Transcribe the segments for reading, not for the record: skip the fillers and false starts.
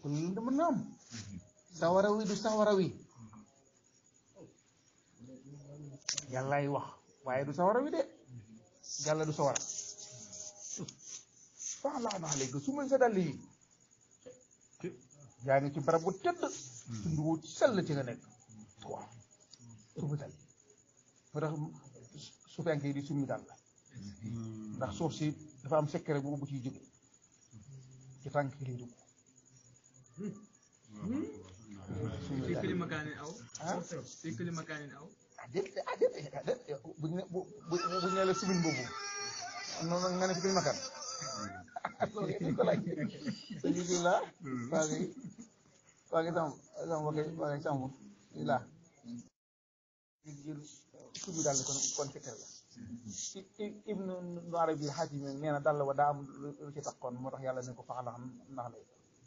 kooku li mën na am sawara wi du sawara wi yàllaay wax waaye du sawara wi de yàlla du sawara fax laa naa léegi su ma sa dàll yi yaa ngi ci barab bu tëdd tund wu sell ci nga nekk waaw summi dal moo tax su fenk yi di summi dal la ndax suuf si dafa am secret bu ciy jóge ci tànk yi lay dugg في كل مكان أو في كل مكان أو bu ñu ne la sumin boobu noonu nga ne fi kili makan loolu ko laaj alhamdulillah waa ngi sam la subi daal kon secret la ibnu Arabi Haatimi nee na dal wa daa am lu ci taxoon moo tax yàlla ne ko faxala xam ndax lay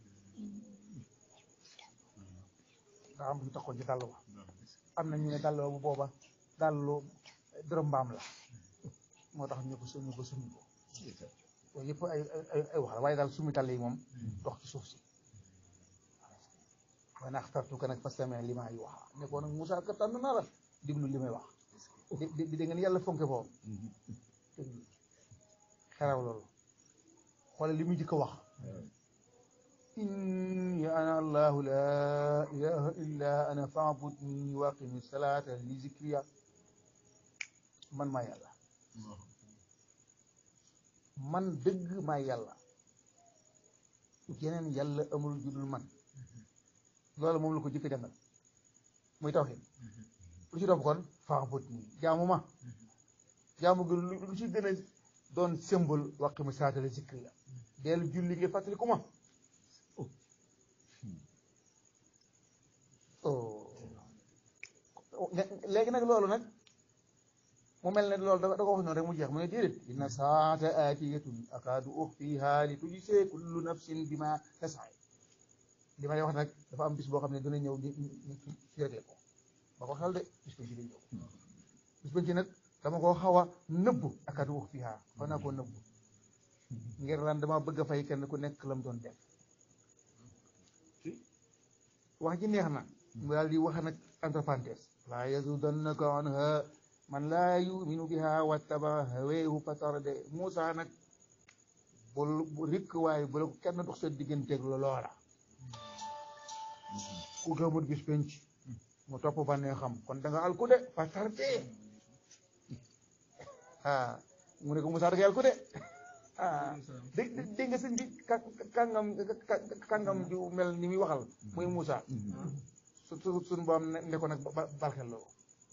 daa am lu taxoon ci dàll wa am na ñu ne dàll bu booba dàllu dërëm mbaam la moo tax ñu ko summi ko yooyu yëpp ay wax la waaye daal summi dàll yi moom dox ci suuf si waaye naa xtartuka nag fastami' limaa yuuhaa ne ko nag Moussa ka tànn naa la déglu li may wax di ngeen yàlla fonke foofu déglu xeraw loolu xoole li muy jëkk a wax inni ana allahu laa ilaha illa ana fa'budni wa aqimi salata li zikriya man maa yàlla man dëgg maa yàlla yeneen yàlla amul judul man loolu moom la ko jëkk jàngal muy tawhid lu ci topp kon fa'budni jaamu ma jaamu gi lu ci gën a doon symbole wa aqimi salata li zikriya deel julli ngir fàttali ku ma léegi nag loolu nag mu mel ne loolu da ko wax noonu rek mu jeex mu ne déedéet inna saata aatiyatun akaadu uxfiha li tujzaa kullu nafsin bima tas'a li may wax nag dafa am bis boo xam ne dina ñëw ñu féetee ko ba ko xel de bis ba ci day ñëw bis ba ci nag dama koo xaw a nëbbu akaadu uxfiha xaw naa koo nëbbu ngir lan dama bëgg a fay kenn ku nekk lam doon def wax ji neex na mu daal di wax nag entre parenthèse laa yazudannaka anha man laa yuminu biha wattaba haweehu fatarde Moussa nag bu rikk waaye bu la ko kenn dox sa digganteeg loola ku gëmut bis penc mu topp ba ne xam kon da nga alku de fatarde mu ne ko Moussa da nga alku de dégg nga sëñ bi kàngam ju mel ni muy waxal muy Moussa suñ boom ne ko nag barxel loolu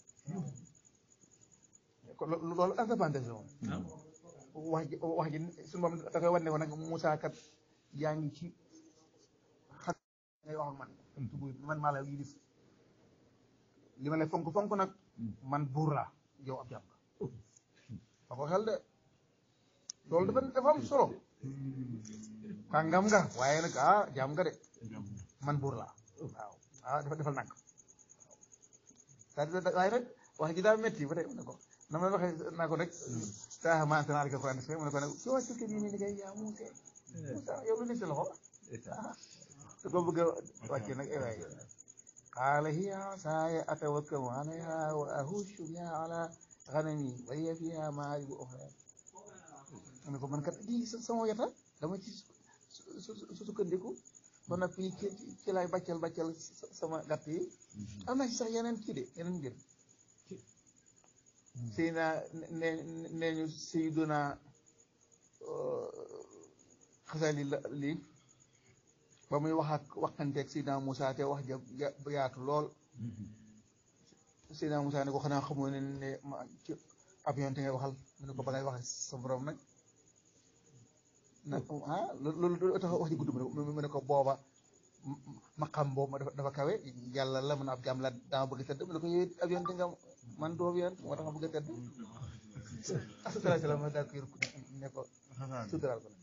loolu indépendance la moom wax ji suñu boom da koy wan ne ko nag Moussa kat yaa ngi ci xam ngay wax ak man maa la yilif li ma lay fonk nag man buur laa yow ab jàmm ba ko xel de loolu dafa am solo kàngam nga waaye nag jaam nga de man buur laa waaw defal nag waaye nag wax ji daa métti ba tey mu ne ko na ma waxee naa ko rek taa ma antanaa alika Qur'an mu ne ko nag soo sukki bii ni kay yaa Moussa yow lu ne sa loxo da ko bëgg a wàcce nag waay qaala hiya asaaya atawakkau alayha wa ahussu biha ala ghanami wa hiya fiha ma'aaribu ukhraa mu ne ko man kat lii sama yata dama ci sukkandiku ba nag fii ci laay bàccal sama gàtt yi am na ci sax yeneen kii de yeneen mbir sëy naa nee ñu Sayyiduna Xasali lii ba muy waxanteeg Sayyidina Moussa te wax ja yaatu lool Sayyidina Moussa ne ko xanaa xamoo ne ma ci avion te ngay waxal mu ne ko ba ngay wax sa borom nag loolu tax wax ji gudd mu ne ko booba maqam boobu dafa kawe yàlla la mën a ab jaam la dama bëgg a tëdd mu ne ko yow avion te nga man doo avion moo tax ma bëgg a tëdd asalaay salaam ma daal ko yër ne ko suturaal ko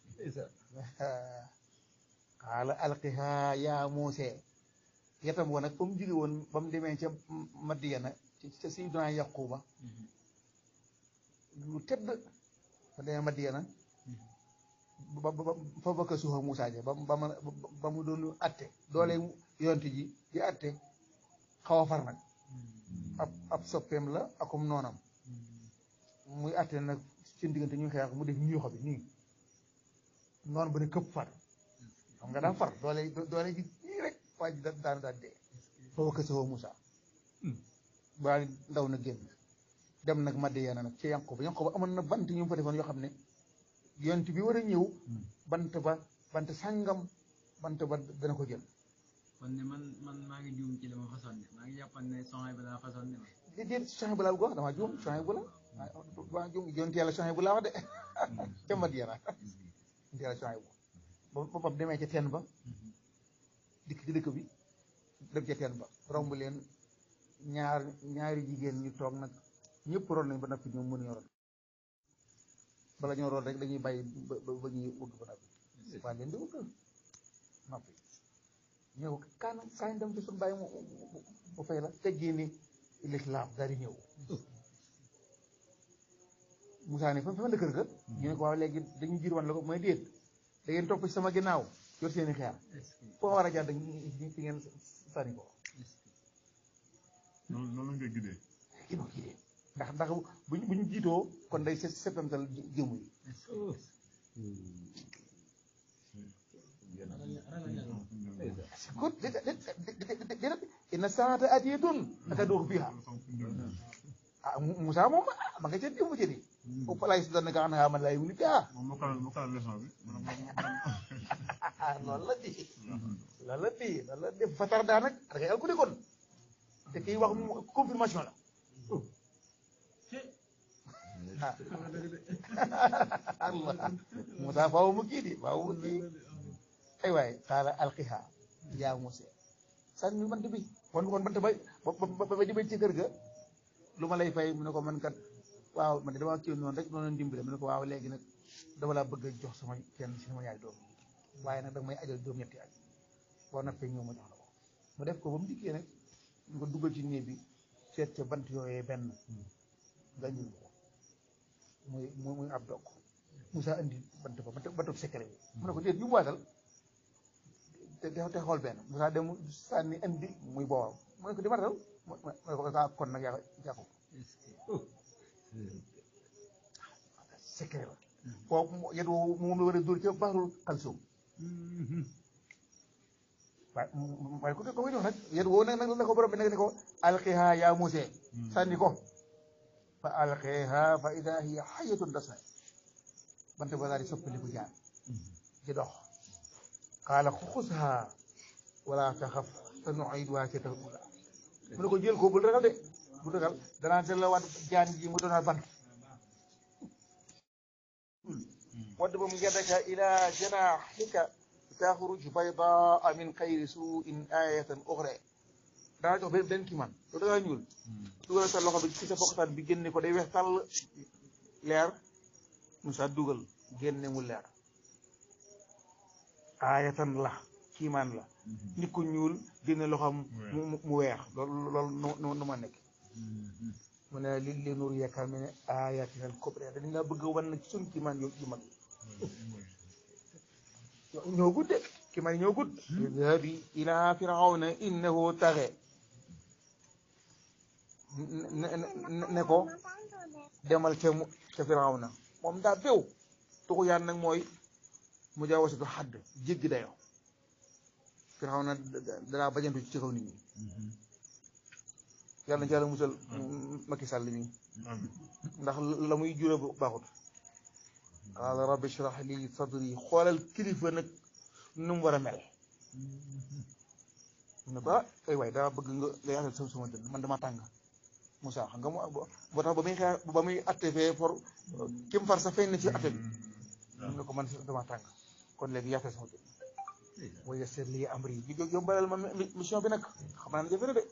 qaala alqiha yaa Muusaa yatam woon nag fa mu jóge woon ba mu demee ca Madiyana ca Sayyidina Yaquba lu tëdd ba demee Madiyana fa bakka suuxa Moussa ja ba mu doon atte doole yonti ji di atte xaw a far nag ab soppeem la akum noonam muy atte nag seen diggante ñu xeex mu def ñuy xobi nii noonu ba ne këpp far xam nga daa far doole ji nii rek waa ji daan dee fa bakka suuxa Moussa baa ndaw na génn dem nag Madiyaana nag ci Yanqooba amoon na bant ñu fa defoon yoo xam ne yonent bi war a ñëw bant sàngam bant ba dana ko jël. kon ne man maa ngi juum ci li ma façon ne maa ngi jàppoon ne Sohaybu laa façon ne. déedéet Sohaybu laa ko wax damaa juum Sohaybu la damaa juum yonent yàlla Sohaybu laa wax de ca Madiyaana yonent yàlla Sohaybu ba demee ca teen ba dikk ci dëkk bi dem ca teen ba romb leen ñaari jigéen ñu toog nag ñëpp roon nañ ba noppi ñoom mënuñoo roon bala ñoo roon rek dañuy bàyyi ba ñuy wugg ba noppi waaye leen di wugg noppi ñëw kaay dem ci suñu bàyyi mu fay la teggii ni lislaam daal di ñëw Moussa ne fa la kër ga ñu ne ko waaw léegi dañuy jiir wan la ko mooy déet da ngeen topp ci sama ginnaaw yor seeni xeer foo war a jaar dañ fi ngeen sànni ko noonu ngay gidee ndax bu ñu jiitoo kon day settantal jëmu yi kon déedéet inna saata atiyatun atadoo fiha ah Moussa moom ma nga ca jëmu jëdi o palay su dana ka xanaa man lay wuli gaa mu kala leçon bi loolu la di fatar daa nag da ngay alku de kon te kii wax confirmation la Allah Moussa faaw mu kii di faaw mu kii ay waay xaala alqiha yaa Moussa sànni bant bi kon bant ba jëmee ci kër ga lu ma lay fay mu ne ko man kat waaw man de dama kii noonu rek noonu dimbale mu ne ko waaw léegi nag dama laa bëgg a jox sama kenn si sama yaay doom waaye nag danga may ajal juróom-ñetti at boo noppee ñëw ma jox la ko mu def ko ba mu dikkee nag ñu ko dugal ci néeg bi seet ca bant yooyee benn nga ñëw ko muy ab dog Moussa indi bant ba bantub secret bi mu ne ko déet yu mu waatal te xool benn Moussa dem sànni indi muy boobam mu ne ko di waatal mu ne ko kon nag yaa ko secret la boobu yet woowu moom la war a dóor ca baarul xalsoom waaye ko koy jox nag yet woowu nag la ko borom bi nag ne ko alqiha yaa Moussa sànni ko fa alqiha fa ida hiya xayatun tas'a bant ba daal di soppaliku jaan di dox qaala xusha wala taxaf sanu'iiduhaa siratan uulaa mu ne ko jël ko bul ragal de bul ragal danaa delloowaat jaan ji mu doonaat bant wadda ba mu yadaka ila janaaxika taxruj baydaa min xayri suu'in aayatan uxraa danaa jox benn kii man yow da ngaa ñuul dugal sa loxo bi ci sa poqataan bi génne ko day weex tàll leer Moussa dugal génne mu leer aayatan la kiimaan la nit ku ñuul génne loxoom mu weex loolu nu ma nekk mu ne li nuriyaka min aayatina al-kubraa dañ laa bëgg a wan nag suñ kiimaan yu mag yi ñoo gudd de kiimaan yi ñoo gudd idhabi ila firawna innahu taghaa ne ko demal ca firawna moom daa bew tuxu yaan nag mooy mujaawazatu hadd jéggi dayo firawna danaa bajantu ci kaw nit ñi yàlla na ci yàlla musal Macky Sall mi ndax la muy jure baaxut qaala rabbi shrah li sadri xoolal kilifa nag nu mu war a mel ne ko ay waay daa bëgg nga yaatal sama dënn man dama tàng Moussa xam nga boo tax ba muy xeex ba muy atte fee for kim far sa feeñ na ci atte bi mun nga ko man dama tàng kon léegi yaatal sama dënn wa yassir li amri yombalal ma mission bi nag xam naa ne jafe na de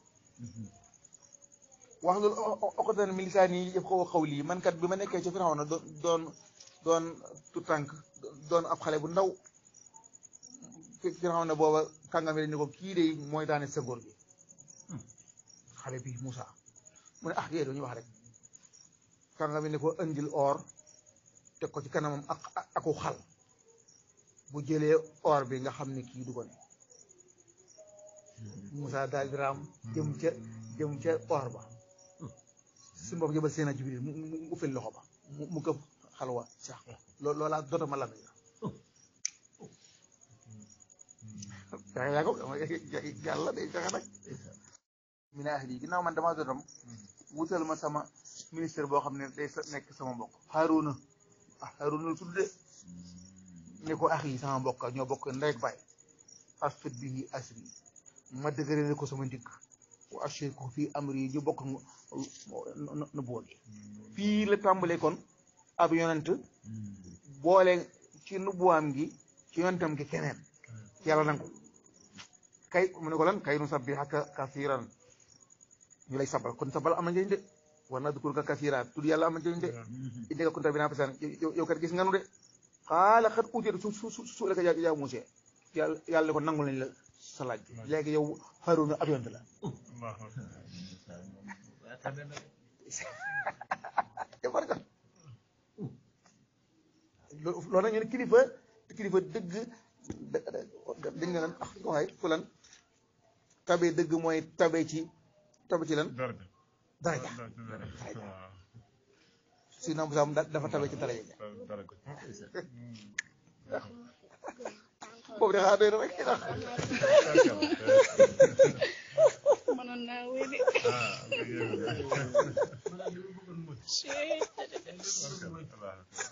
wax loolu oqatan min lisaani yafqahu qawli man kat bi ma nekkee ca Firawna doon tu tànk doon ab xale bu ndaw Firawna booba kàngam yi ni ko kii de mooy daane sa góor gi xale bi Moussa mu ne yee dañuy wax rek kàngam yi ne ko indil or teg ko ci kanamam aku xal bu jëlee or bi nga xam ne kii du ko ne Moussa daal di raam jëm ca or ba suñu bopp jëbal seen a Jibril mu ufil loxo ba mu këpp xalwa sax loolaa dootama la yaa ko yàlla day fexe nag mi ne ahli ginnaaw man damaa dootam wutal ma sama ministère boo xam ne day nekk sama mbokk Haaruna Haaruna la tudde ne ko ahli sama mbokk ñoo bokk ndey ak baay asfid bihi asri ma dëgërale ko sama ndigg wa ashriku fii amri ñu bokk nu boole fii la tàmbalee kon ab yonent boole ci nubuwaam gi ci yonentam gi keneen yàlla nangu kay mu ne ko lan kay nu sabbihaka kasiran ñu lay sabal kon sabal am na njëriñ de war naa dukur ka kasiran tudd yàlla am na njëriñ de indi nga kunta bi naa pesan yow kat gis nga nu de xaala xat uutee su la ko yaa Muuse yàlla ne ko nangul nañ la sa laaj bi léegi yow Haaruna ab yonent la barka loolu nag ñu ne kilifa dëgg dañ ne lan waxaay fu lan tabe dëgg mooy tabe ci lan daraja si na bu sam dafa tabe ci daraja boobu de xaar doy na rek ndax mënoon naa wéy de